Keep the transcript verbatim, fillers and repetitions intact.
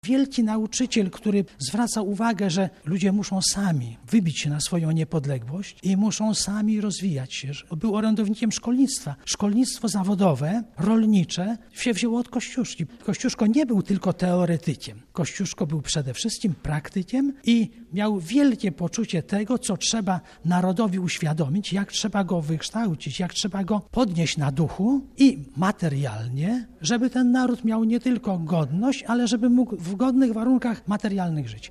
Wielki nauczyciel, który zwraca uwagę, że ludzie muszą sami wybić się na swoją niepodległość i muszą sami rozwijać się. Był orędownikiem szkolnictwa. Szkolnictwo zawodowe, rolnicze się wzięło od Kościuszki. Kościuszko nie był tylko teoretykiem. Kościuszko był przede wszystkim praktykiem i miał wielkie poczucie tego, co trzeba narodowi uświadomić, jak trzeba go wykształcić, jak trzeba go podnieść na duchu i materialnie, żeby ten naród miał nie tylko godność, ale żeby mógł w godnych warunkach materialnych żyć.